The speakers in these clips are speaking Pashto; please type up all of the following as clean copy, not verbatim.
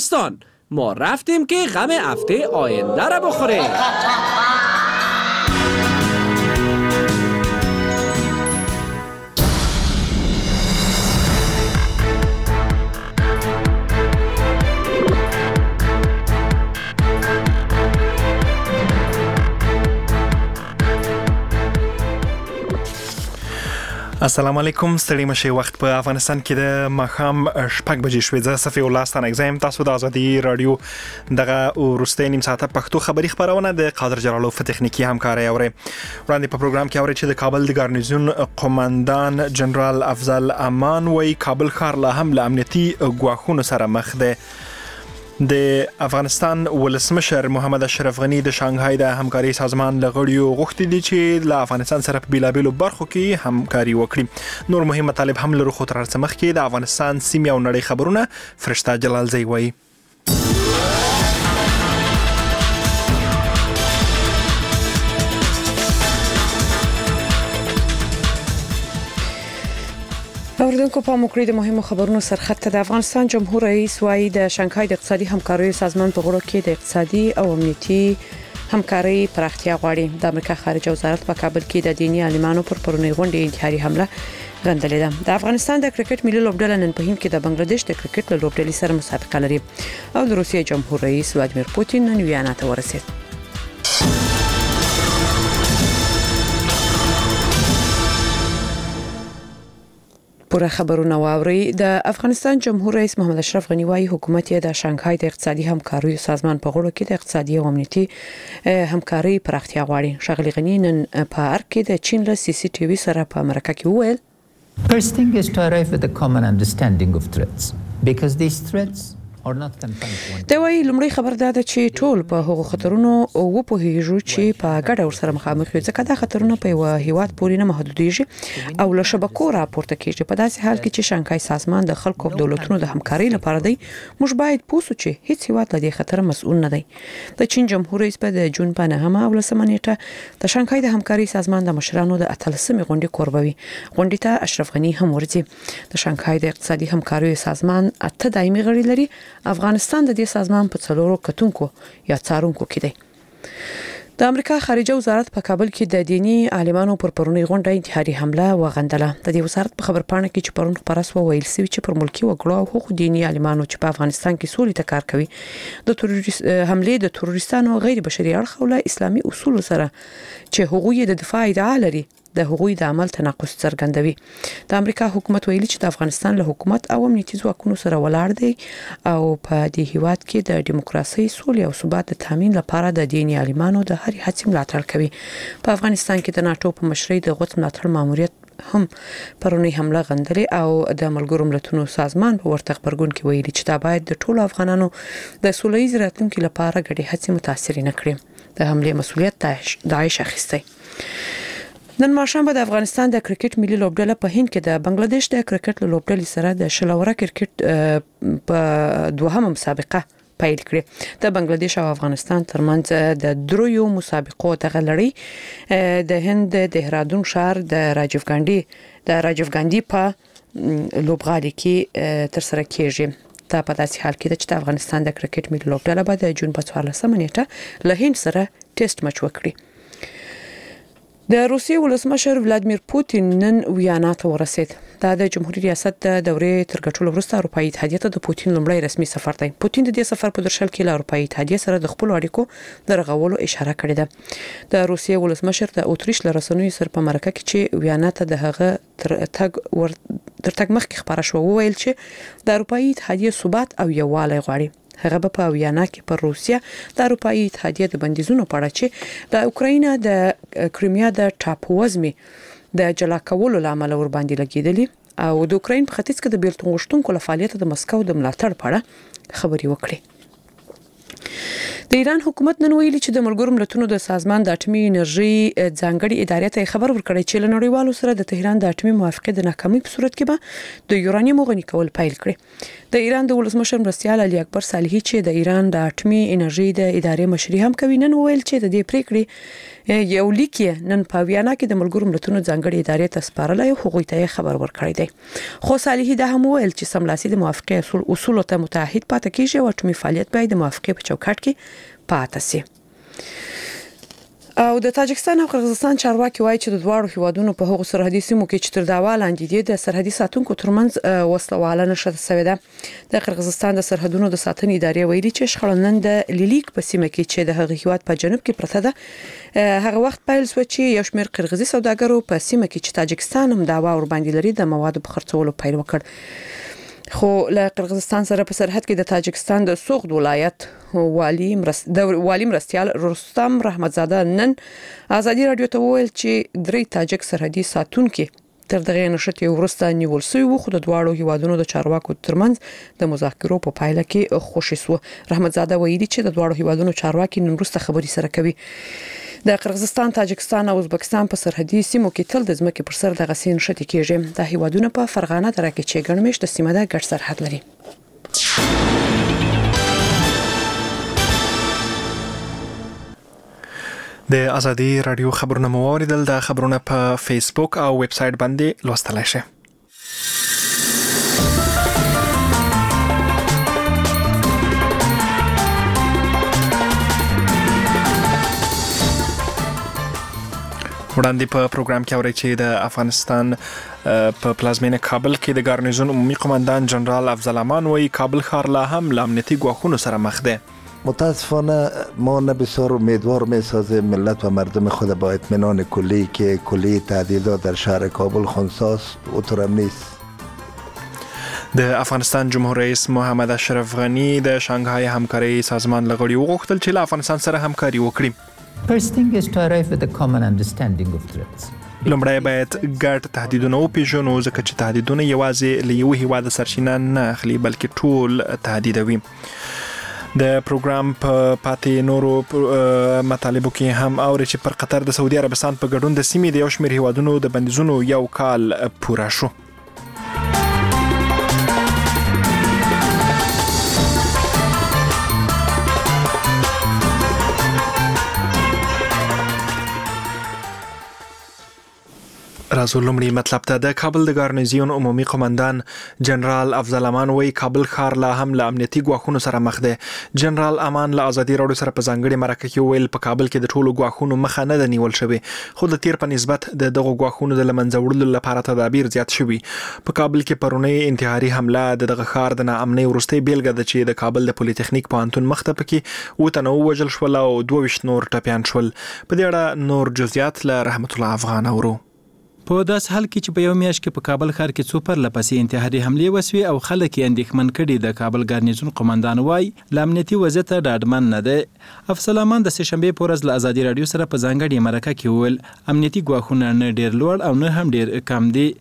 ما رفتیم که غم هفته آینده را بخوریم. السلام علیکم. ستړي مشي وخت په افغانستان کې د ماښام 6 بجې شوې. زه صفي الله ستانه اگزایم تاسو د ازادي رادیو دغه ورسته نیم ساعته پښتو خبري خبرونه د قادر جلالو په تخنیکی همکاري اوري. وړاندې په پروګرام کې اوري چې د کابل د ګارنیزون قوماندان جنرال افضل امان وای کابل ښار له هم له امنیتي ګواښونو سره مخ دی. د افغانستان ولسمشر محمد اشرف غنی د شانګهای د همکاري سازمان لغړیو غوښتي دي چې له افغانستان سره په بیلابیلو برخو کې همکاري وکړي. نور مهم مطالب هم لرو خو تر څه مخکې د افغانستان سیمې او نړۍ خبرونه فرشته جلالزی وایي. اوریدونکو په موکړې د مهمو خبرونو سرخط د افغانستان جمهور رئیس وايي د شانګهای د اقتصادي همکاریو سازمان په غړو کې د اقتصادي او امنیتي همکاري پراختیا غواړي. د امریکا خارجه وزارت په کابل کې د دینی عالمانو پر پرونی غونډې انتحاري حمله غندلې ده. د افغانستان د کرکټ ملي لوبډله نن په هند کې د بنگلاديش د کرکټ لوبډلې سره مسابقه لري او د روسیې جمهور رئیس ولادیمیر پوتین نن ویانا ته ورسید. پوره خبرونه واوري. د افغانستان جمهور رئیس محمد اشرف غنی وايي حکومت یې د شانګهای د اقتصادي همکاریو سازمان په غړو کې د اقتصادي او امنیتي همکاري پراختیا غواړي. شغلی غنی نن په ارګ کې د چین له سی سی ټي وي سره په مرکه کې وویل First thing is to arrive at a common understanding of threats because these threats دا وایي لومړی خبر دا ده چې ټول په هغو خطرونو او په هیجو چې په ګډه ورسره مخامخ دي ځکه دا خطرونه په یو هیواد پورې نه محدودېږي او له شبکو راپورته کیږي. په داسې حال کې چې شانګهای سازمان د خلکو او دولتونو د همکارۍ لپاره دی موږ باید پوسو چې هیڅ هیواد له دې خطر مسؤل نه دی. د چین جمهور رئیس په د جون په 9 او 10 نیټه د شانګهای د همکارۍ سازمان د مشرانو د 13مې غونډې کوربوي. غونډې ته اشرف غنی هم ورځي. د شانګهای د اقتصادي همکاریو سازمان 8 دایمي غړي لري. افغانستان د دې سازمان په څلورو کتونکو یا څارونکو کې دی. د امریکا خارجه وزارت په کابل کې د دینی عالمانو پر پرونی غونډه انتحاري حمله وغندله. د دې وزارت په خبرپاڼه کې چې پرون خبرس وویل سوي چې پر ملکی وګړو او حقوق دینی عالمانو چې په افغانستان کې سولې ته کار کوي د حمله د تروریستانو غیر بشري اړخ او اسلامي اصول سره چې حقوق د دفاع ادعا لري د حقوقي د عمل تناقض څرګندوي. د امریکا حکومت ویلي چې د افغانستان له حکومت او امنیتي ځواکونو سره ولاړ دی او په دې هیواد کې د دیموکراسي سولې او ثبات د تامین لپاره د دینی عالمانو د هر هڅې ملاتړ کوي. په افغانستان کې د ناتو په مشرۍ د غوث ملاتړ ماموریت هم پرونی حمله غندلې او د ملګرو ملتونو سازمان په ورته خبرګون کې ویلي چې دا باید د ټولو افغانانو د سولهییز راتلونکو لپاره ګډې هڅې متاثر نه کړي. د حمله مسؤلیت داعش اخیستی. نن ماښام د افغانستان د کرکټ ملي لوبډله په هند کې د بنگلاديش د کرکټ لوبډلې سره د شلوره کرکټ په دوهمه مسابقه پیل کړې. د بنگلاديش او افغانستان ترمنځ د دریو مسابقو دغه لړۍ د هند د دهرادون شهر د راجیو ګاندی په لوبغالي کې تر سره کیږي. دا په داسې حال کې چې د افغانستان د کرکټ ملي لوبډله به د جون په 14 نیټه له هند سره ټیسټ میچ وکړي. د روسیې ولسمشر ولادیمیر پوتین نن ویانا ته ورسید. دا د جمهوریت ریاست د دورې تر ګټلو وروسته اروپאי اتحادیه ته د پوتین لومړی رسمي سفر دی. پوتین د دې سفر په درشل کې له اروپאי اتحادیه سره د خپل اړیکو د رغولو اشاره کړې ده. د روسیې ولسمشر د اتریش له رسنیو سره په مرکه کې چې ویانا ته د هغه تر تګ مخکې خبره شو وویل چې د اروپאי اتحادیه ثبات او یووالی غواړي. هغه په ویانا کې پر روسیا د اروپאי اتحادیه د بندیزونو په اړه چې د اوکراین د کریمیا د ټاپووزمي د جلا کولو لامل ور باندې لګیدلی او د اوکراین په ختیځ کې د بیلتون غوښتونکو له فعالیت د مسکو د ملاتړ په اړه خبري وکړي. د ایران حکومت نن ویلي چې د ملګرو ملتونو د سازمان د اټومي انرژي ځانګړي ادارې ته خبر ورکړی چې له نړیوالو سره د تهران د اټومي موافقې د ناکامۍ په صورت کې به د یورانیم غني کول پیل کړي. د ایران د ولسمشر مرستیال علي اکبر صالحي چې د ایران د اټومي انرژي د ادارې مشري هم کوي نن ویل چې د دې پریکړې یو لیک نن په ویانا کې د ملګرو ملتونو ځانګړي ادارې ته سپارلای هغوی ته خبر ورکړی دی. خو صالحي دا هم ویل چې سملاسي د موافقې اصول ته متحد پاتې کیږي او اټومي فعالیت باید د موافقې په چوکاټ کې پاتې شي. او د تاجکستان او قرغیزستان چارواکي وایي چې د دواړو هیوادونو په هغو سرحدي سیمو کې چې تر داوا لاندې دي د سرحدي ساتونکو ترمنځ وسلواله نشته شوې ده. د قرغیزستان د سرحدونو د ساتنې ادارې ویلي چې شخړه نن د لیلیک په سیمه کې چې د هغه هیواد په جنوب کې پرته ده هغه وخت پیل شو چې یو شمېر قرغیزي سوداګرو په سیمه کې چې تاجکستان هم داوا ور باندې لري د موادو په خرڅولو پیل وکړ. خو له قرغیزستان سره په سرحد کې د تاجکستان د سوغد ولایت والی مرستیال رستم رحمتزاده نن ازادي رادیو ته وویل چې درې تاجک سرحدي ساتونکي تر دغه نشټي ورسته نیول شوی و خو د دواړو هیوادونو د چارواکو ترمنځ د مذاکرو په پایله کې خوشی سو. رحمتزاده ویلي چې د دواړو هیوادونو چارواکي نن وروسته خبري سره کوي. د قرغیزستان، تاجکستان او ازبکستان په سرحدي سیمو کې تل د ځمکې پر سر دغه سین شتي کېږي. د هیوادونو په فرغانه دره کې چې ګڼمش د سیمه د ګډ سرحد لري. د ازادي رادیو خبرونه مو اوریدل. د خبرونه په فیسبوک او ویب سټ باندې لوستلای شئ. وړاندې په پروګرام کې اورئ چې د افغانستان په پلازمینه کابل کې د ګارنیزون عمومي قماندان جنرال افضل امان وایي کابل ښار لا هم له امنیتي ګواښونو سره مخ دی. متاسفانه ما بسیار امیدوار می‌سازیم ملت و مردم خود با اطمینان کلی که کلی تهدیدات در شهر کابل خنثی اطرام نیست. د افغانستان جمهور رئیس محمد اشرف غنی د شانګهای همکاري سازمان لغړي وغوښتل چې له افغانستان سره همکاري وکړي. First thing is to arrive at a common understanding of threats. لومړی باید ګډ تهدیدونه وپېژنو ځکه چې تهدیدونه یوازې له یو هیواد سرچینه نه اخلي بلکې ټول تهدیدوي. د پروګرام په پاتې نورو مطالبو کې هم اوري چې پر قطر د سعودي عربستان په ګډون د سیمې د یو شمېر هیوادونو د بندیزونو یو کال پوره شو. راځو لومړی مطلب ته. د کابل د ګارنیزیون عمومي قماندان جنرال افضل امان وایي کابل ښار لا هم له امنیتي ګواښونو سره مخ دی. جنرال امان له ازادي راډیو سره په ځانګړي مرکه کې ویل په کابل کې د ټولو ګواښونو مخه نه ده نیول شوې خو د تیر په نسبت د دغو ګواښونو د له منځه وړلو لپاره تدابیر زیات شوي. په کابل کې پرونی انتحاري حمله د دغه ښار د ناامنۍ وروستۍ بیلګه ده چې د کابل د پولیټیکنیک پوهنتون مخ ته پکې 7 تنه ووژل شول او 22 نور ټپیان شول. په دې اړه نور جزئیات له رحمت الله افغان اورو. په داس حال کې چې په یو میاشت کې په کابل ښار کې څو پرله پسې انتحاري حملې وسوي او خلک یې اندېښمن کړي. د کابل ګارنیزون قماندان وایي له امنیتي وضعیت ډاډمن نه دی. افضل امان د سه‌شنبې په ورځ له ازادي راډیو سره په ځانګړې مرکه کې وویل امنیتي ګواښونه نه ډېر لوړ او نه هم ډېر کم دي.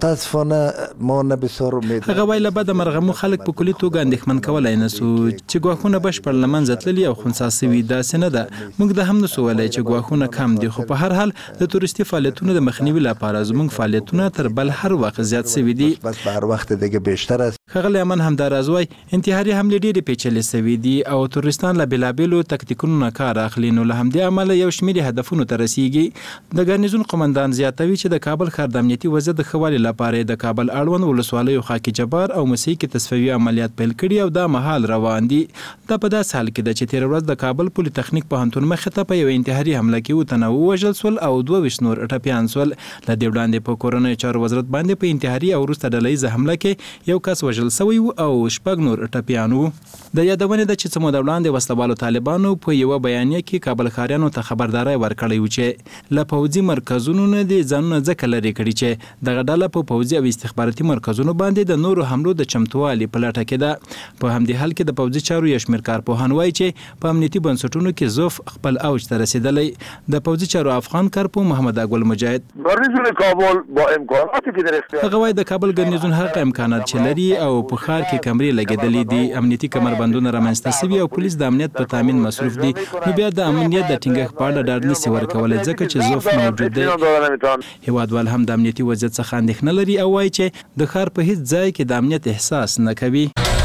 متاسفانه ما نه بسیار امید هغه وایي له بده مرغمو خلک په کلي توګه اندېښمن کولی نه سو چې ګواښونه بشپړ له منځه تللي او خنثی سوي. داسې نه ده. موږ دا هم نه سو ویلی چې ګواښونه کم دي خو په هر حال د تورستي فعالیتونو د مخنیوي لپاره زموږ فعالیتونه تر بل هر وخت زیات شوي دي. بس په هر وخت دیگه بیشتر است. ښاغلی امان همداراز وایي انتحاري حملې ډېرې پیچلې شوي دي او تروریستان له بېلابېلو تکتیکونو نه کار اخلي نو له همدې امله یو شمېر هدفونو ته رسیږي. د ګارنیزون قماندان زیاتوي چې د کابل ښار د امنیتي وضعیت د ښه والي لپاره د کابل اړوند ولسوالیو خاکي جبار او مسیح کې تصفیوي عملیات پیل کړي او دا مهال روان دي. دا په داسې حال کې ده چې تېره ورځ د کابل پولیټیکنیک پوهنتون مخې ته په یوه انتحاري حمله کې 7 تنه ووژل شول او 22 نور ټپیان شول. له دې وړاندې په کورنیو چارو وزارت باندې په انتحاري او وروسته ډلهییزه حمله کې یو کس وژل شوی و او 6 نور ټپیان وو. د یادونې ده چې څه موده وړاندې وسلوالو طالبانو په یوه بیانیه کې کابل ښاریانو ته خبرداری ورکړی و چې له پوځي مرکزونو نه دې ځانونه ځکه لرې کړي چې دغه ډله په پوځي او استخباراتي مرکزونو باندې د نورو حملو د چمتووالي په لټه کې ده. په همدې حال کې د پوځي چارو یو شمېر کارپوهان وایي چې په امنیتي بنسټونو کې ضعف خپل اوج ته رسېدلی. د پوځي چارو افغان کارپو محمد اګل مجاهد ګارنیزون ګرنیزون کابل با امکاناتی که در اختیار هغه وایي د کابل ګرنیزون هغه امکانات چې لري او په ښار کې کمرې لګېدلې دي، امنیتي کمربندونه رامنځته شوي او پولیس د امنیت په تامین مصروف دي، نو بیا د امنیت د ټینګښت په اړه ډاډ نشي ورکولی ځکه چې ضعف موجود دی. هیوادوال هم د امنیتي وضعیت څخه اندېښنه لري او وایي چې د ښار په هیڅ ځای کې د امنیت احساس نه کوي.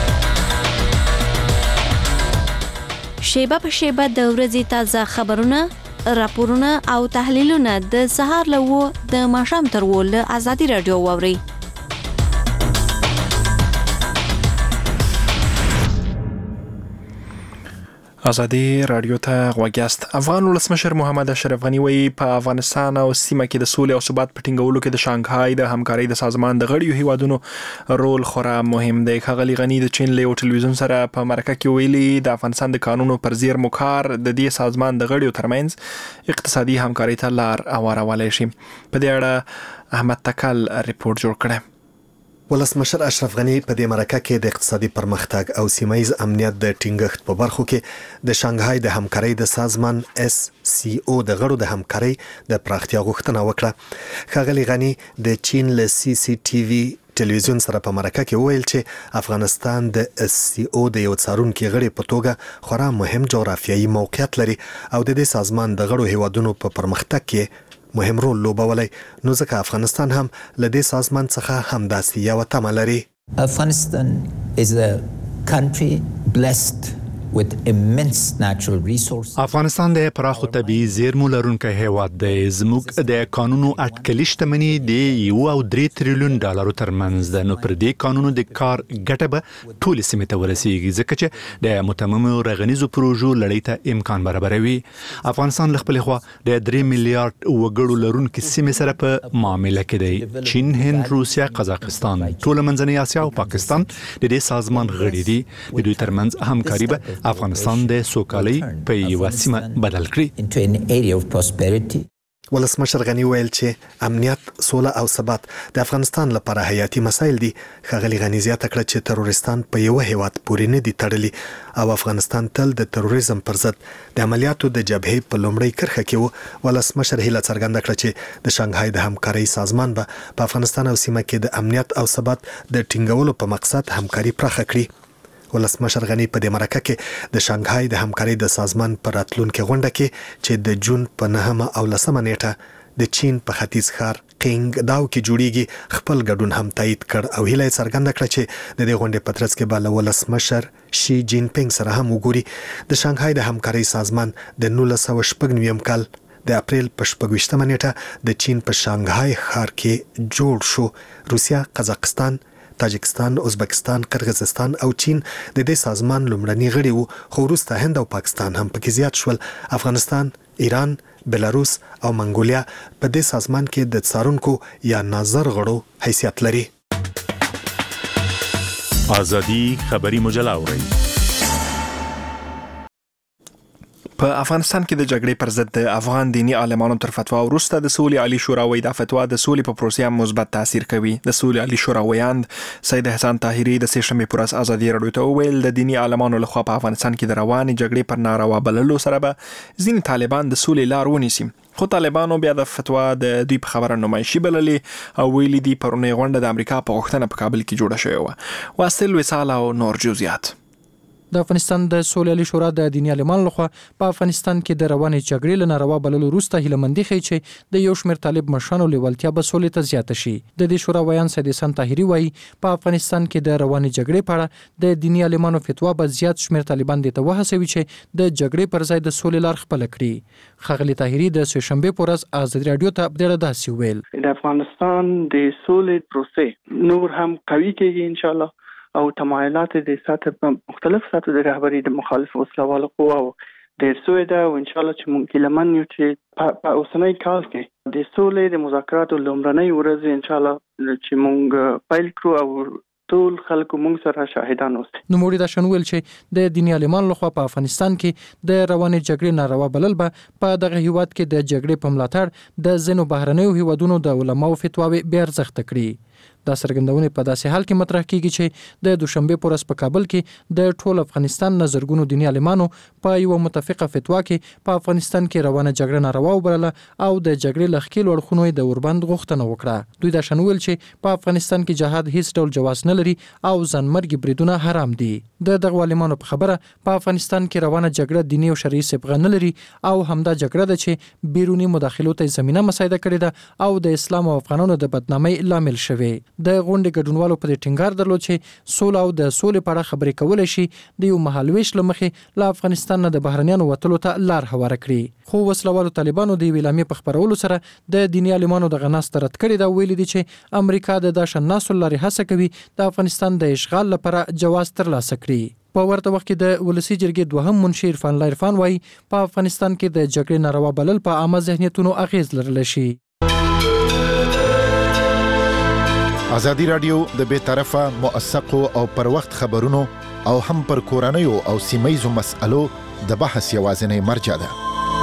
شیبه په شیبه د ورځې تازه خبرونه، راپورونه او تحلیلونه د سهار له 9 د ماښام تر 10 له ازادي رادیو واورئ. ازادي رادیو ته غوږ یاست. افغان ولسمشر محمد اشرف غنی وایي په افغانستان او سیمه کې د سولې او ثبات په ټینګولو کې د شانګهای د همکارۍ د سازمان د غړیو هیوادونو رول خورا مهم دی. ښاغلي غنی د چین له ټلویزیون سره په مرکه کې ویلي د افغانستان د قانونو پر زیرمو کار د دې سازمان د غړیو ترمنځ اقتصادي همکارۍ ته لار هوارولی شي. په دې اړه احمد تکل ریپورت جوړ کړی. ولسمشر اشرف غنی په دې مرکه کې د اقتصادي پرمختګ او سیمایي امنیت د ټینګښت په برخو کې د شانګهای د همکارۍ د سازمان SCO د غړو د همکارۍ د پراختیا غوښتنه وکړه. ښاغلي غنی د چین له CCTV ټلویزیون سره په مرکه کې وویل چې افغانستان د SCO د یو څارونکي غړي په توګه خورا مهم جغرافیایي موقعیت لري او د دې سازمان د غړو هیوادونو په پرمختګ کې مهم رول لوبولی، نو ځکه افغانستان هم له دې سازمان څخه همداسې یوه تمه لري. Afghanistan is a country blessed with immense natural resources. افغانستان د پراخو طبیعي زیرمو لرونکی هیواد دی. زموږ د قانونو اټکلي شتمني د 1.3 تریلیون ډالرو ترمنځ ده، نو پر دې قانونو د کار ګټه به ټولې سیمې ته ورسیږي ځکه چې د متممو رغنیزو پروژو لړۍ ته امکان برابروي. افغانستان له خپلې خوا د 3 میلیارډ وګړو لرونکي سیمې سره په معامله کې دی. چین، هند، روسیا، قزاقستان، ټول منځنۍ اسیا او پاکستان د دې سازمان غړي دي. د دوی ترمنځ همکاري به افغانستان د سوکالۍ په یوه سیمه بدل کړي. ولسمشر غنی ویل چې امنیت، سوله او ثبات د افغانستان لپاره حیاتي مسایل دي. ښاغلي غنی زیاته کړه چې تروریستان په یو هیواد پورې نه دي تړلي او افغانستان تل د تروریزم پر ضد د عملیاتو د جبهې په لومړۍ کرښه کې و. ولسمشر هیله څرګنده کړه چې د شانګهای د همکارۍ سازمان به په افغانستان او سیمه کې د امنیت او ثبات د ټینګولو په مقصد همکاري پراخه کړي. ولسمشر غنی په دې مرکه کې د شانګهای د همکارۍ د سازمان پر راتلونکي غونډه کې چې د جون په 9 او 10 نیټه د چین په ختیځ ښار قینګ داو کې جوړیږي خپل ګډون هم تایید کړ او هیله څرګنده کړه چې د دې غونډې په ترڅ کې به له ولسمشر شي جین پینګ سره هم وګوري. د شانګهای د همکارۍ سازمان د 1996 کال د اپریل په 28 نیټه د چین په شانګهای ښار کې جوړ شو. روسیا، قزاقستان، تاجکستان، ازبکستان، قرغیزستان او چین د دې سازمان لومړني غړي وو، خو وروسته هند او پاکستان هم پکې زیات شول. افغانستان، ایران، بلاروس او منګولیا په دې سازمان کې د څارونکو یا ناظر غړو حیثیت لري. ازادي خبري مجله اورئ. په افغانستان کې د جګړې پر ضد د افغان دینی عالمانو تر فتوا وروسته د سولې عالی شورا وایي دا فتوا د سولې په پروسې هم مثبت تاثیر کوي. د سولې عالی شورا ویاند سید حسن طاهری د سې شنبې پر ورځ ازادي رادیو ته وویل د دینی عالمانو لخوا په افغانستان کې د روانې جګړې پر ناروا بللو سره به ځینې طالبان د سولې لار ونیسي. خو طالبانو بیا د فتوا د دوی په خبره نمایشي بللې او ویلي دي پرونی غونډه د امریکا په غوښتنه په کابل کې جوړه شوې وه. واصل وصال او نور جزئیات. د افغانستان د سولې عالی شورا د دینی عالمانو لخوا په افغانستان کې د روانې جګړې له ناروا بللو وروسته هیلهمندي ښیي چې د یو شمېر طالب مشرانو لیوالتیا به سولې ته زیاته شي. د دې شورا ویان سید حسن طاهری وایي په افغانستان کې د روانې جګړې په اړه د دینی عالمانو فتوا به زیات شمېر طالبان دې ته وهڅوي چې د جګړې پر ځای د سولې لار خپله کړي. ښاغلي طاهری د سې شنبې په ورځ ازادي رادیو ته په دې داسې ویل د افغانستان د سولې پروسې نور هم قوي کېږي ان شاء الله او تمایلات د سطح مختلف سطح د رهبری د مخالف وسلوالو قواو ډېر سوی ده او ان شاء الله چې ممکن لمن یو چې په اوسنۍ کال کې د سولې د مذاکراتو لومړنۍ ورځ ان شاء الله چې مونږ پیل کړو او ټول خلکو مونږ سره شاهدان اوسي. نوموړي دا شنو ویل چې د دینی عالمانو لخوا په افغانستان کې د روانې جګړې ناروا بلل به په دغه هیواد کې د جګړې په ملاتړ د ځینو بهرنیو هیوادونو د علماو فتواوې بې ارزښته کړي. دا څرګندونه په داسې حال کې مطرح کیږي چې د دوشنبه پر ورځ په کابل کې د ټول افغانستان نظرګونو دیني عالمانو په یو متفقه فتوا کې په افغانستان کې روانه جګړه ناروا وبلله او د جګړې لخکې لوړخونو د اوربند غوښتنه وکړه. دوی دا شنوول چې په افغانستان کې جهاد هیڅ ډول جواز نه لري او ځانمرګي بریدونه حرام دي. د دغه عالمانو په خبره په افغانستان کې روانه جګړه دیني او شرعي صبغه نه لري او همدا جګړه ده چې بیرونی مداخلو ته زمينه مساعده کړې ده او د اسلام او افغانانو د بدنامۍ لامل شوه. د غونډې ګډونوالو په ټینګار درلود چې سوله او د سولې په اړه خبرې کول شي د یو مهالويش لمخې له افغانستان نه د بهرنیانو وټلو ته لار هواره کړي. خو وسلوالو طالبانو د ویلامې په خبرولو سره د دیني عالمانو د غناست رد کړي دا ویل دي چې امریکا د داشناسو لارې هڅه کوي د افغانستان د اشغال لپاره جواز ترلاسه کړي. په ورته وخت کې د ولسی جرګې دوهم منشي عرفان الله عرفان وايي په افغانستان کې د جګړې ناروا بلل په عامه ذهنیتونو اغیز لرلی شي. ازادي رادیو د بې طرفه موثقو او پر وخت خبرونو او هم پر کورنیو او سیمایزو مسألو د بحث یوازینی مرجع ده.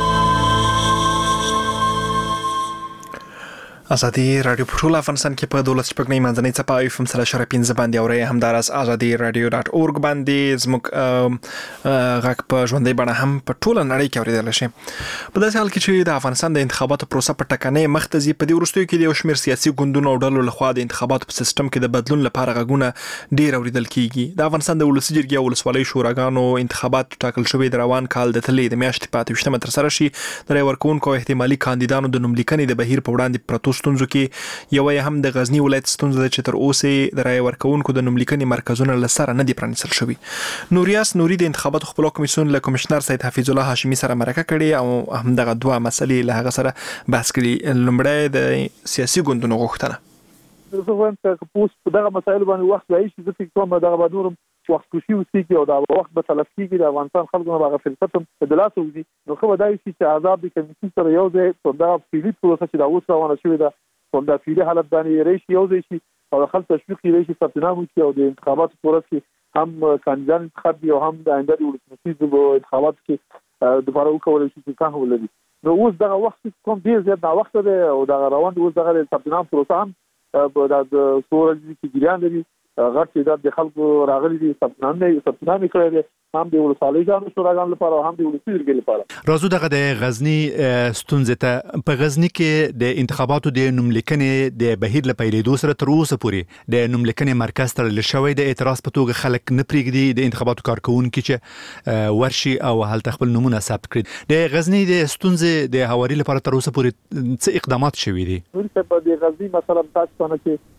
ازادي رادیو په ټول افغانستان کې په 12 شپږ منځنۍ څپه اف ام سره شرپین باندې اوري همدارس azadi-radio.org باندې زموږ غږ په ژوندۍ بڼه هم په ټول نړۍ کې اوریدل شي. په داسې حال کې چې د افغانستان د انتخاباتو پروسه په ټکنۍ مختزي په دې ورستیو کې د شمیر سیاسي ګوندونو او ډلو لخوا د انتخاباتو په سیستم کې د بدلون لپاره غږونه ډیر اوریدل کیږي. د افغانستان د ولسی جرګې او ولسوالۍ شوراګانو انتخابات ټاکل شوی د روان کال د تلې د میاشتې په 28 تر سره شي. د رای ورکوونکو احتمالي کاندیدانو د نوملیکنې د بهیر په وړاندې پروتو ستونزو کې یو هم د غزنی ولایت ستونزه چې تر اوسه د رای ورکوونکو د نوملیکنې مرکزونه لسره نه دي پرانیستل شوی. نوریاس نوري د انتخاباتو خپل کمیسیون له کمشنر سید حفیظ الله هاشمی سره مرکه کړې او هم دغه دوه مسلې له هغه سره بحث کړي. لومړی د سیاسي ګوندونو غوښتنه زه وایم چې پوس په دغه مسایلو باندې وخت لای شي چې کوم دغه بدورم وخت کوشي وسیږي او دا وخت به تلف کیږي د افغانستان خلکو نه هغه فرصت د لاس وځي. نو خو دا شي چې عذاب د کمیسیون سره یو ځای په دا پیلي پروسه چې دا اوس روانه شوې ده په دا پیلي حالت باندې ریشي یو ځای شي او خلک تشویق ریشي ستنامو کې او د انتخاباتو پروسه کې هم کاندیدان انتخاب دي او هم د آینده د ولسمشر انتخاباتو کې د فارو کولای شي چې څنګه ولري. نو اوس دغه وخت کوم ډیر زیات دا وخت دی او دا روان دی. اوس دغه ستنام پروسه هم د سورج کې جریان لري. غټ تعداد د خلکو راغلي دي ستنامي کړی دي هم د ولسوالۍ ځانو شوراګانو لپاره او هم د ولسی جرګې لپاره. راځو دغه د غزنی ستونزې ته په غزنی کې د انتخاباتو د نوملیکنې د بهیر لپاره پیلېدو سره تر اوسه پورې د نوملیکنې مرکز تړل شوی د اعتراض په توګه خلک نه پرېږدي د انتخاباتو کارکونکو چې ورشي او هلته خپل نمونه ثبت کړي. د غزنی د ستونزې د هواري لپاره تر اوسه پورې څه اقدامات شوي دي؟ په د غزنی مثلا تاسو نه کې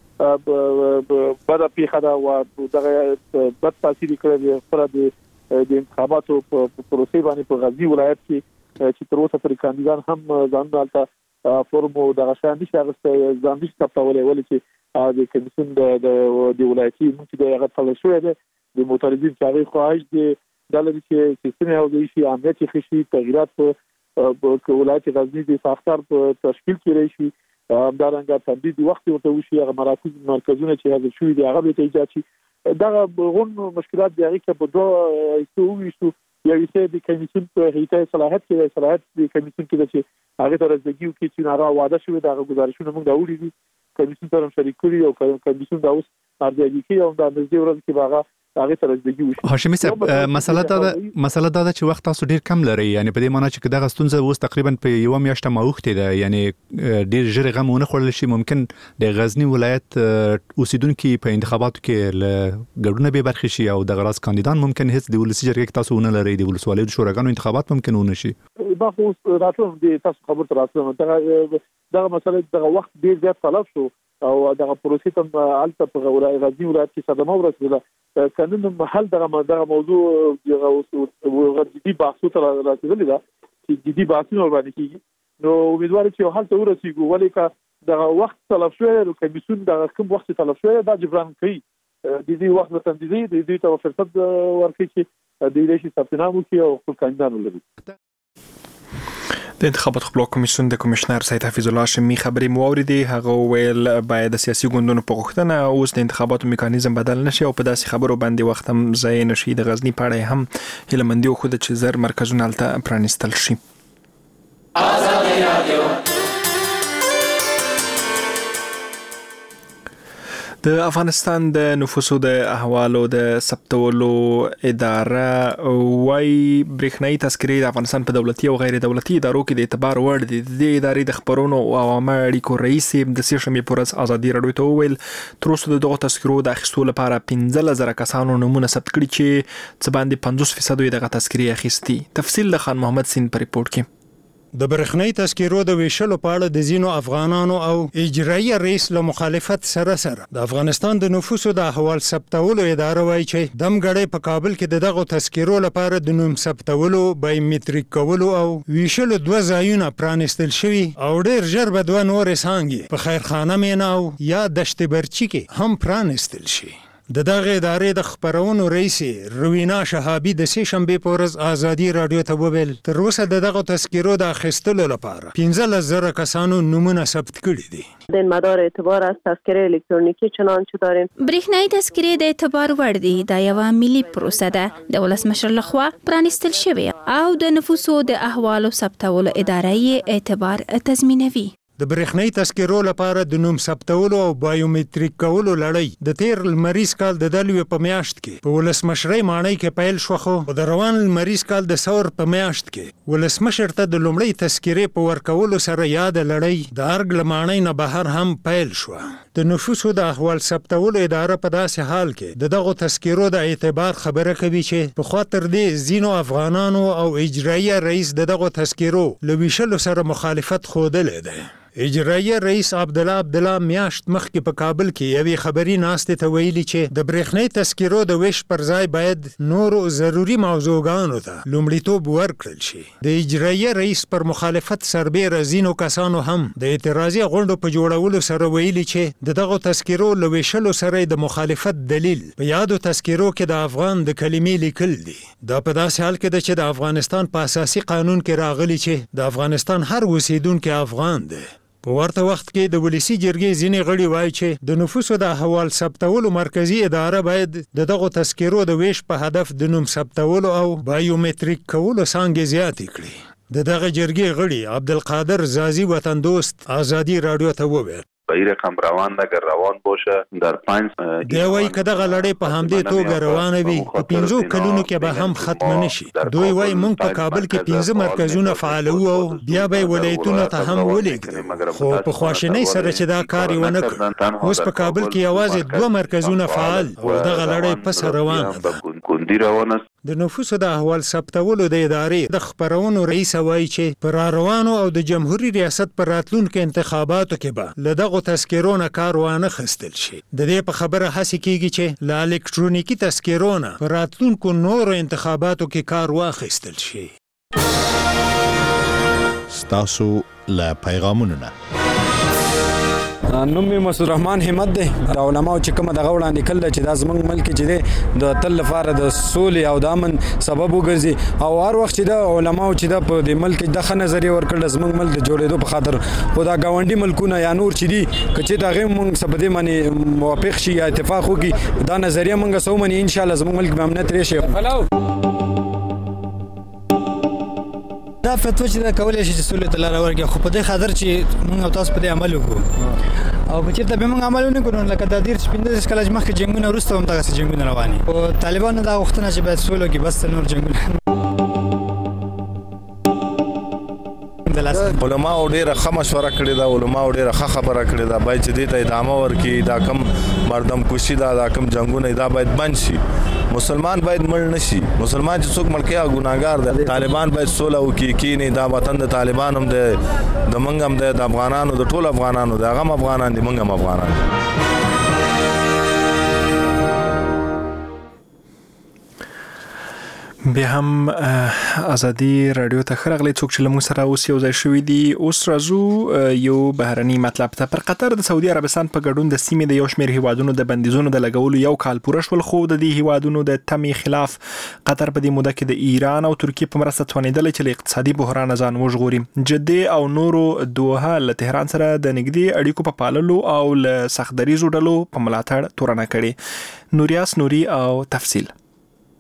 بدا پیخه دا و دغه بد تاثیر کړی پر د انتخاباتو په پروسې باندې په غزنی ولایت کې چې تر اوسه پر کاندیدان هم ځان دالته فورم او دغه شان نشي اغسته ځان نشي تپولای ولې چې د کمیسیون د ولایتي مونږ د هغه تل شوې ده د معترضین چې هغه خواهش دي د لری چې سیستم او د شي امنیتي خشي تغیرات په ولایت غزنی د ساختار په تشکیل کې راشي همدارنګه تمدید وخت ورته وشي هغه مرکزونه چې هغه شوې دي هغه ته ایجاد شي. دغه غون مشکلات د هغه په دوه ایستو یو څه د کمیسیون په هیته صلاحیت کې صلاحیت د کمیسیون کې چې هغه تر ځګیو کې چې نارا واده شوی دغه گزارشونه موږ دا وړي دي کمیسیون سره شریک کړی او کمیسیون دا اوس ارزیابي کوي او د نږدې ورځ کې هغه هاشمي صاحب مسله دا چې وخت تاسو ډیر کم لري یعنی په دې معنی چې دغه ستونزه اوس تقریبا په یو میاشت موخته ده یعنی ډیر ژر غمونه خورل شي ممکن د غزنی ولایت اوسیدونکو په انتخاباتو کې ګډونه به برخه شي او د غراس کاندیدان ممکن هیڅ د ولسی جرګې تاسو نه لري د ولسوالۍ شوراګانو انتخابات ممکن ونه شي. دا خو راتلو د تاسو خبر تر راتلو دغه مسله دغه وخت ډیر زیات طلب شو او دغه پروسې ته الته په غزنی ولایت کې صدمه ورسېده قانون محل دغه موضوع دغه جدي بحثو ته راځي دا چې جدي بحثونه باندې کیږي. نو امیدوار چې حل ته ورسیږو ولې کا دغه وخت طلب شوی او کمیسیون دغه کوم وخت طلب شوی دا جبران کوي د دې وخت په تنظیم د دې ته فرصت ورکړي چې د دې شي ثبتنامو کې او خپل کاندیدان ولري. د انتخاباتو خپل کمیسیون د کمشنر سید حفیظ الله هاشمی خبرې موریدي هغه ویل باید د سیاسي ګوندونو په غوښتنه اوس د انتخاباتو میکانیزم بدل نشي او په داسې خبرو باندې وخت هم ځای نشي. د غزنی پاړې هم هلمندي خو د چې زر مرکزونه الته پرانیستل شي. د افغانستان د نفوسو د احوالو د ثبتولو اداره وايي برېښنايي تذکرې د افغانستان په دولتي او غیر دولتي ادارو کې د اعتبار وړ دي. د ادارې د خبرونو او عامه اړیکو رئیس د سیشمې پورز ازادي راډیو ته وویل تر اوسه دغه تذکرو د اخیستو لپاره 15,000 کسانو نمونه ثبت کړي چې څه باندې 50% یې دغه تذکرې اخیستي. تفصیل د خان محمد سین په ریپورت کې. د برېښنايي تذکرو د ویشلو په اړه د ځینو افغانانو او اجرایي رئیس له مخالفت سره د افغانستان د نفوسو د احوال ثبتولو اداره وایي چې دمګړی په کابل کې دغه تذکرو لپاره د نوم ثبتولو، بایومټریک کولو او ویشلو 2 ځایونه پرانستل شوي او ډېر ژر به 2 نورې څانګې په خیرخانه مینا او یا دشت برچي کې هم پرانستل شي. د دغه ادارې د خبرونو رئیس روینا شهابي د سه شنبه په ورځ ازادي راډیو ته وویل تر اوسه دغه تذکرو د اخیستلو لپاره 15,000 کسانو نمونه ثبت کړي دي. در مدار اعتبار از تذکره الکترونیکی چنانچه داریم. برېښنايي تذکرې د اعتبار وړ دي. دا یو ملي پروسه ده د ولسمشر لخوا پرانستل شوی او د نفوسو د احوالو ثبتولو اداره یې اعتبار تضمینوي. د برېښنايي تذکرو لپاره د نوم ثبتولو او بایومټریک کولو لړۍ د تیر لمریز کال د دلوي په میاشت کې په ولسمشرۍ ماڼۍ کې پیل شو، خو د روان لمریز کال د ثور په میاشت کې ولسمشر ته د لومړۍ تذکرې په ورکولو سره یاد لړۍ د ارګ لمانۍ نه بهر هم پیل شو. د نفوسو د احوال ثبتولو اداره په داسې حال کې دغه تذکرو د اعتبار خبره کوي چې په خاطر دې ځینو افغانانو او اجرایي رئیس دغه تذکرو لويشلو سره مخالفت خوده ده. اجرایي رئیس عبدالله میاشت مخکې په کابل کې یوې خبري ناستې ته ویلي چې د برېښنايي تذکرو د ویش پر ځای باید نورو ضروري موضوعګانو ته لومړیتوب ورکړل شي. د اجرایي رئیس پر مخالفت سربېره ځینو کسانو هم د اعتراضي غونډو په جوړولو سره ویلي چې دغه تذکرو له ویشلو سره د مخالفت دلیل په یادو تذکرو کې د افغان د کلمې لیکل دي. دا په داسې حال کې ده چې د افغانستان په اساسي قانون کې راغلي چې د افغانستان هر اوسیدونکی افغان دی. په ورته وخت کې د ولسی جرګې ځینې غړي وایي چې د نفوسو د احوال ثبتولو مرکزی اداره باید دغه تذکرو د ویش په هدف د نوم ثبتولو او بایومټریک کولو څانګې زیاتې کړي. دغه جرګې غړي عبدالقادر زازی وطن دوست ازادي رادیو ته وویل این رقم روان اگر روان باشه در 5 دی وایي که دغه لړۍ په همدې توګه روانه وي په 15 کلونو کې به هم ختم نشي. دوی وایي موږ په کابل کې 15 مرکزونه فعالو او بیا به ولایتونو ته هم ولېږدو، خو په خواشینۍ سره چې دا کار یې ونه کړ. اوس په کابل کې یوازې 2 مرکزونه فعال او دغه لړۍ پس روانه ده. د نفوسو د احوال ثبتولو د ادارې د خبرونو رئیس وایي چې پر روانو او د جمهوریت ریاست پر راتلونکو انتخاباتو کې به له دغه تذکرو نه کار وانه خستل شي. د دې په خبره هڅه کیږي چې له الکترونیکی تذکرو نه پر راتلونکو نورو انتخاباتو کې کار واخیستل شي. ستاسو له پیغامونو نه نوم می مسعود رحمان همت دی. د علماء چې کومه دغه وړاندې کړل چې د زمنګ ملک چې دی د تل لپاره د سولې او د امن سبب وګرځي او هر وخت چې د علماء چې د ملک د نظریه ورکړل زمنګ ملک د جوړېدو په خاطر خدا گاونډي ملکونه یا نور چې دي چې دا غي مونږ سبدي باندې موافق شي یا اتفاق وکړي دا نظریه مونږ سو مني ان شاء الله زمنګ ملک به امنیت راشي. دا فتوا چې دا کولای شي چې سولې ته لار ورکړي، خو په دې خاطر چې موږ او تاسو په دې عمل وکړو او که چېرته به موږ عمل ونه کړو لکه د 15 کال مخکې جنګونه وروسته هم دغسې جنګونه روان دي. او طالبانو دا غوښتنه چې باید سوله وکړي، بس نور جنګونه. علماء ډیره ښه مشوره کړې ده، علماء ډیره ښه خبره کړې ده، باید چې دې ته ادامه ورکړي. دا کم مردم کشي ده، دا کم جنګونه دا باید بند شي. مسلمان باید مړ نشي. مسلمان چې څوک مړ کېږي ګناهګار دی. طالبان باید سوله وکړي، کینې دا وطن د طالبان هم دی، د موږ هم دی، د افغانانو د ټول افغانانو د هغه هم افغانان دي، موږ هم افغانان دي. بیا هم ازادي رادیو ته خرغلی څوک چې لمو سره اوس یو ځای شوی دی. اوس راځو یو بهرني مطلب ته. پر قطر د سعودي عربستان په ګډون د سیمې د یو شمېر هیوادونو د بندیزونو د لګولو یو کال پوره شول، خو د دې هیوادونو د تمې خلاف قطر په دې موده کې د ایران او ترکیې په مرسته توانېدلی چې له اقتصادي بحران ځان وژغوري. جدې او نورو دوحه له تهران سره د نږدې اړیکو په پاللو او له سختدریزو ډلو په ملاتړ تورنه کړې. نوریاس نوري او تفصیل.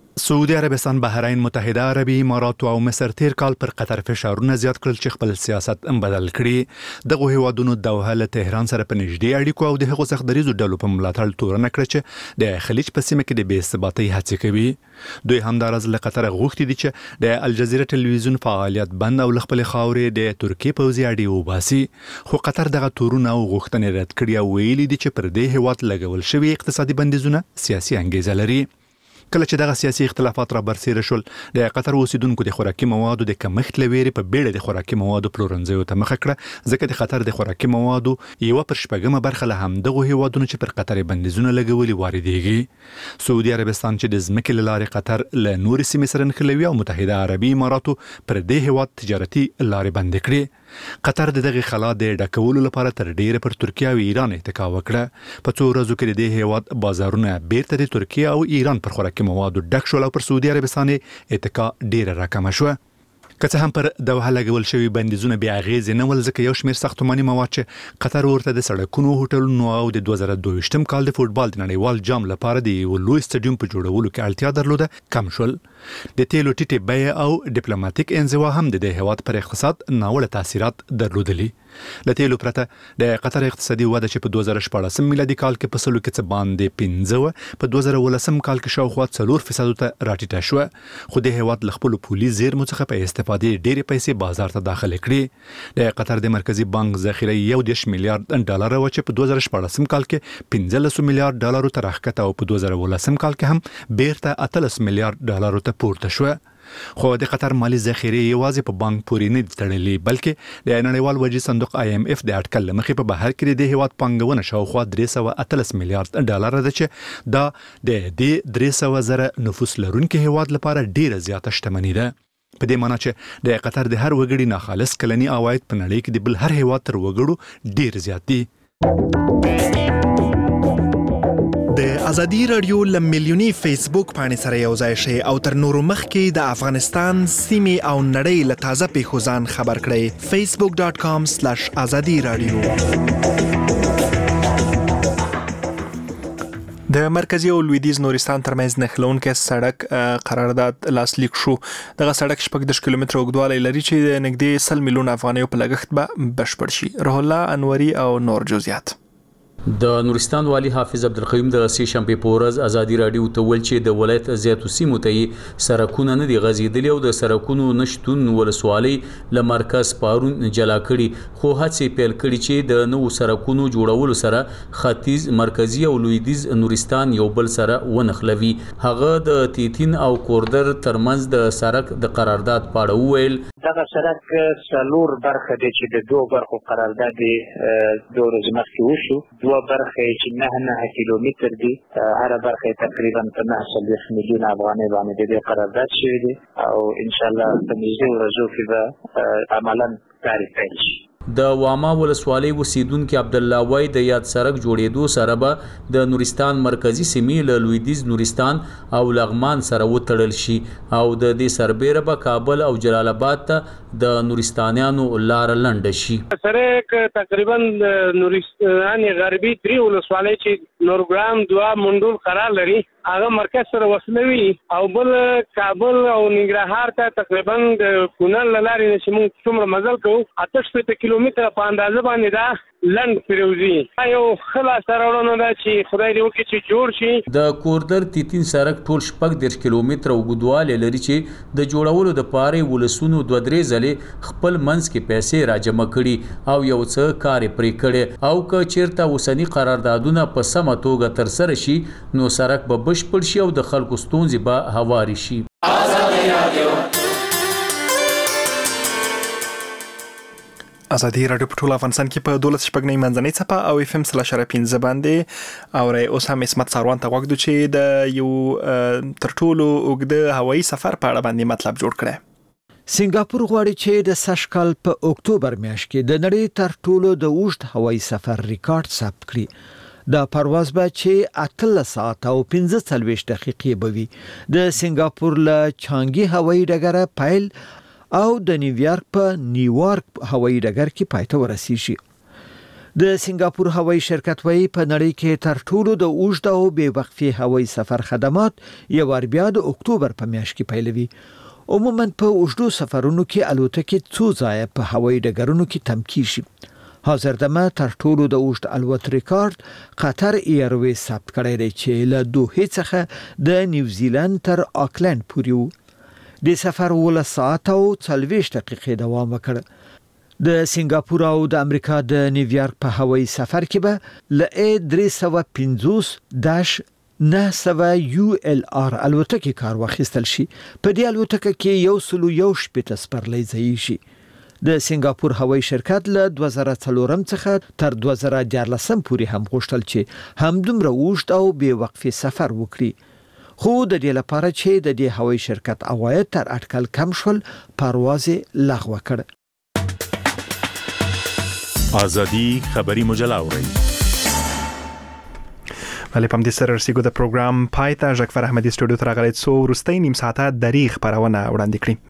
سعودي عربستان، بحرین، متحده عربي امارات او مصر تیر کال پر قطر فشارونه زیات کړل چې خپل سیاست بدل کړي. دغه هیوادونو دوحه له تهران سره په نږدې اړیکو او د هغو سختدریزو ډلو په ملاتړ تورنه کړه چې د خلیج په سیمه کې د بې ثباتۍ هڅې کوي. دوی همدارز له قطر غوښتي دي چې د الجزیره ټلویزیون فعالیت بند او خپل خاورې د ترکیه پوځي اډې وباسي، خو قطر دغه تورونه او غوښتنې رد کړي او ویلي دي چې پر دې هیواد لګول شوی اقتصادي بندیزونه سیاسي انګیزه لري. کله چې دغه سیاسي اختلافات را برسېره شول، د قطر اوسیدونکو د خوراکي موادو د کمښت له ویرې په بیړه د خوراکي موادو پلورنځیو ته مخه کړه، ځکه د قطر د خوراکي موادو یوه پر شپږمه برخه له همدغو هیوادونو چې پر قطر بندیزونه لګولي واردېږي. سعودي عربستان چې د ځمکې له لارې قطر له نورې سیمې سره نښلوي او متحده عربي اماراتو پر دې هیواد تجارتي لارې بندې کړې. قطر د دغه خلا د ډکولو لپاره تر ډیره پر ترکیه او ایران اتکا وکړه. په څو ورځو کې د دې هیواد بازارونه بیرته د ترکیه او ایران پر خوراکي موادو ډک شول او پر سعودي عربستان اتکا ډیره راکمه شوه. که څه هم پر دوحه لګول شوي بندیزونه بې اغېزې نه ول، ځکه یو شمېر ساختماني مواد چې قطر ورته د سړکونو، هوټلونو او د 2022م کال د فوټبال د نړیوال جام لپاره د یو لوی سټډیوم په جوړولو کې اړتیا درلوده کم شول. د تیلو ټیټې بیې او ډیپلوماټیک انزوا هم د دې هیواد پر اقتصاد ناوړه تاثیرات درلودلي. له تیلو پرته د قطر اقتصادي وده چې په 2014 میلادي کال کې په سلو کې څه باندې 15 په 2018 کال کې شاوخوا 4% ته راټیټه شوه، خو د هیواد له خپلو پولي زیرمو څخه په استفادې ډېرې پیسې بازار ته داخله کړي. د قطر د مرکزي بانک ذخیره 1 میلیارډ ډالر و چې په 2014 کال کې 15 میلیارډ ډالر ته راښکته او په 2018 کال کې هم بیرته 18 میلیارډ ډالر ته پورته شوه. خو د قطر مالی ذخیره یوازې په بانک پورې نه دي تړلې، بلکې د نړیوال وجې صندوق IMF د اټکل له مخې په بهر کې د هیواد پانګونه شاوخوا 318 میلیارډ ډالر ده، چې دا د دې 300 زره نفوس لرونکي هیواد لپاره ډیره زیاته شتمني ده. په دې معنی چې د قطر د هر وګړي ناخالص کلني عواید په نړۍ کې د بل هر هیواد تر وګړو ډیر زیات دي. د ازادي رادیو لملیونی فیسبوک باندې سره یو ځای شي او تر نورو مخکې د افغانستان سیمې او نړۍ له تازه پیښو ځان خبر کړئ. facebook.com/azadi radio. د مرکزی او لویدیز نورستان ترمنځ نښلونکی سړک قرارداد لاسلیک شو. دغه سړک 14 کیلومتره اوږدوالی لري چې د نږدې 100 میلیون افغانیو په لګښت به بشپړ شي. روح الله انوري او نور جزئیات. د نورستان والی حافظ عبدالقیوم د سې شنبې په ورځ ازادي رادیو ته ویل چې د ولایت زیاتو سیمو ته سړکونه نه دي غځېدلي او د سړکونو نشتون ولسوالۍ له مرکز پارون جلا کړي، خو هڅې پیل کړي چې د نوو سړکونو جوړولو سره ختیځ، مرکزي او لویدیځ نورستان یو بل سره ونښلوي. هغه د تیتین او کوردر ترمنځ د سړک د قرارداد په اړه وویل. دغه سړک څلور برخه دی چې د دوه برخو قرارداد دوه ورځې مخکې وشو. دوه برخه چې 9 کیلومتر دي، هر برخه تقریبا 9 میلیون افغانۍ باندې د قرارداد شوی دی او ان شاء الله په نږدې ورځو کې به عملاً کار پیل شي. د واما ولسوالۍ اوسیدونکي عبدالله وای د یاد سړک جوړېدو سره به د نورستان مرکزی سیمې له لویدیځ نورستان او لغمان سره وتړل شي او د دې سربېره به کابل او جلال آباد ته د نورستانیانو لار لنډه شي. سړک تقریبا نورستان غربي 3 ولسوالۍ چې نورګرام 2 منډول قرار لري هغه مرکز سره وصلوي او بل کابل او ننګرهار ته تقریبا د کونړ لارې نشي موږ څومره مزل کوو 88 کیلومتره په اندازه باندې دا لند پیروزي. یو خلاص راوړنه ده چې خدای دې وکړي چې جوړ شي. د کوردر تیتین سړک ټول 14 کیلومتره اوږدوالی لري چې د جوړولو د پاره ولسونو 2-3 ځلې خپل منځ کې پیسې راجمع کړي او یو څه کار پرې کړي او که چیرته اوسنی قراردادونه په سمه توګه تر سره شي نو سړک به بشپړ شي او د خلکو ستونزې به هواري شي. ازادي رادیو په ټول افغانستان کې په 12 منځنۍ څپه او FM 3.15 باندې او اوس هم اسمت ساروان ته وغوښتو چې د یو تر ټولو اوږده هوایي سفر په اړه باندې مطلب جوړ کړي. سنگاپور غواړي چې د سږ کال په اکتوبر میاشت کې د نړۍ تر ټولو د اوږد هوایي سفر ریکارډ ثبت کړي. د پرواز به چې 18 ساعت او 45 دقیقې بوي. د سنگاپور له چانګي هوایي ډګر پیل او د نیویارک په نیویارک هوایي ډګر کې پاتې ورسیږي. د سنگاپور هوایي شرکت وایي په نړۍ کې تر ټولو د اوږد او بې وقفې هوایي سفر خدمات یو وار بیا د اکتوبر په میاشت کې پیلوي. عموما په اوږدو سفرونو کې الوتکې څو ځایه په هوایي ډګرونو کې تم کیږي. حاضر دمه تر ټولو د اوږد الوت ریکارډ قطر ایرویز ثبت کړی دی چې له دوحې څخه د نیوزیلند تر آکلند پورې و. د سفر 12 ساعت او 40 دقیقې دوام وکړ. د سنگاپور او د امریکا د نیویارک په هوایي سفر کې به ل A350 900 ULR الوتکې کار واخیستل شي. په دې الوتکه کې 111 سپرلی ځای شي. د سنگاپور هوایي شرکت له 2004 څخه تر 2014 پورې هم غوښتل چې همدومره اوږد او بې وقفې سفر وکړي. خو د دې لپاره چې د دې هوایي شرکت عواید تر اټکل کم شول پرواز لغوه کړ. آزادی خبری مجله اورئ. بله په دې سره رسیدو د پروګرام پای ته. ژغفر احمدي سټوډیو ته راغلی څو وروستۍ نیم ساعته دری خبرونه وړاندې کړي.